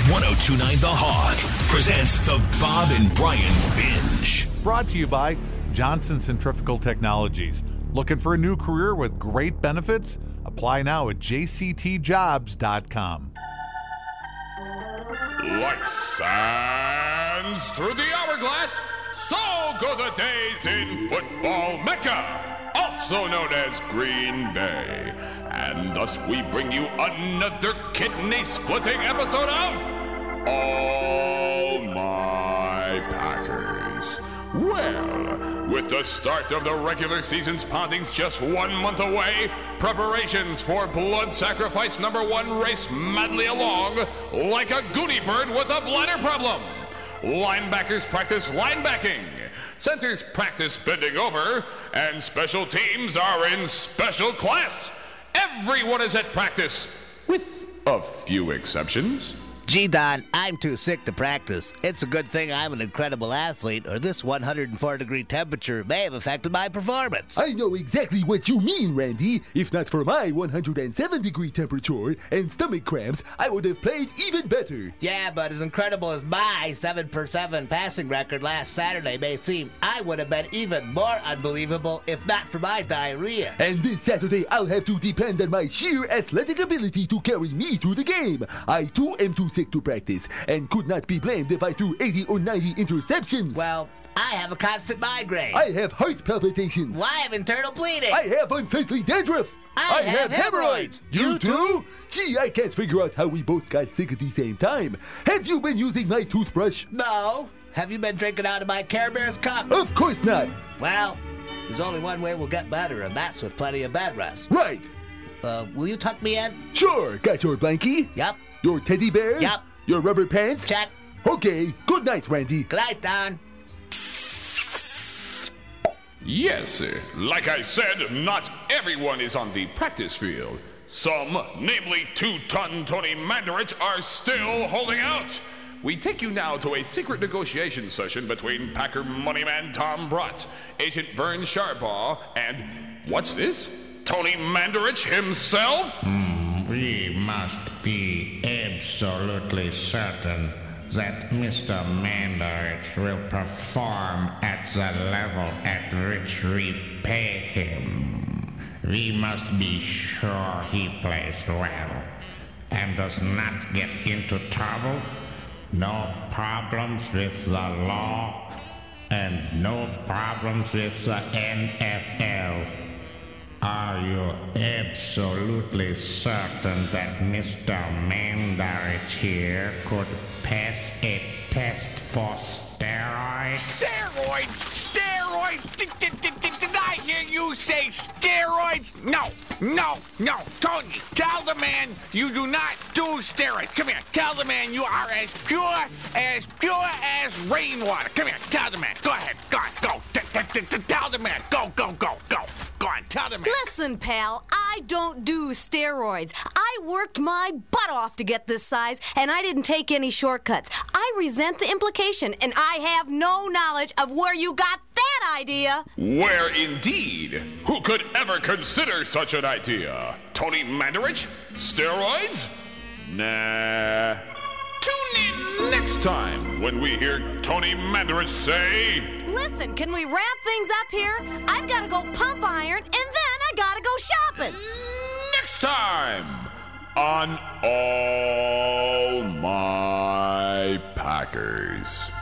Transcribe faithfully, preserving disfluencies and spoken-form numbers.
one oh two point nine The Hog presents the Bob and Brian Binge. Brought to you by Johnson Centrifugal Technologies. Looking for a new career with great benefits? Apply now at j c t jobs dot com. Like sands through the hourglass, so go the days in football Mecca, also known as Green Bay. And thus we bring you another kidney-splitting episode of All My Packers. Well, with the start of the regular season's poundings just one month away, preparations for blood sacrifice number one race madly along like a goody bird with a bladder problem. Linebackers practice linebacking, centers practice bending over, and special teams are in special class. Everyone is at practice, with a few exceptions. Gee, Don, I'm too sick to practice. It's a good thing I'm an incredible athlete, or this one hundred four degree temperature may have affected my performance. I know exactly what you mean, Randy. If not for my one hundred seven degree temperature and stomach cramps, I would have played even better. Yeah, but as incredible as my seven for seven passing record last Saturday may seem, I would have been even more unbelievable if not for my diarrhea. And this Saturday, I'll have to depend on my sheer athletic ability to carry me through the game. I too am too sick to practice and could not be blamed if I threw eighty or ninety interceptions. Well, I have a constant migraine. I have heart palpitations. Well, I have internal bleeding. I have unsightly dandruff. I, I have, have hemorrhoids. You too? Gee, I can't figure out how we both got sick at the same time. Have you been using my toothbrush? No. Have you been drinking out of my Care Bears cup? Of course not. Well, there's only one way we'll get better, and that's with plenty of bed rest. Right. Uh, will you tuck me in? Sure. Got your blankie? Yep. Your teddy bear? Yep. Your rubber pants? Check. Okay. Good night, Randy. Good night, Don. Yes, like I said, not everyone is on the practice field. Some, namely two-ton Tony Mandarich, are still holding out. We take you now to a secret negotiation session between Packer moneyman Tom Brott, Agent Vern Sharbaugh, and what's this? Tony Mandarich himself? Hmm, we must be absolutely certain that Mister Mandarich will perform at the level at which we pay him. We must be sure he plays well and does not get into trouble. No problems with the law and no problems with the N F L. Are you absolutely certain that Mister Mandarich here could pass a test for steroids? Steroids? Steroids? Did, did, did, did, did I hear you say steroids? No, no, no. Tony, tell the man you do not do steroids. Come here. Tell the man you are as pure, as pure as rainwater. Come here. Tell the man. Go ahead. Go on. Go. T- t- t- t- tell the man. Go, go, go, go. Go on, tell them. Listen, pal, I don't do steroids. I worked my butt off to get this size, and I didn't take any shortcuts. I resent the implication, and I have no knowledge of where you got that idea. Where indeed? Who could ever consider such an idea? Tony Mandarich? Steroids? Nah. Tune in next time when we hear Tony Mandarich say... Listen, can we wrap things up here? I've got to go pump iron, and then I got to go shopping. Next time on All My Packers.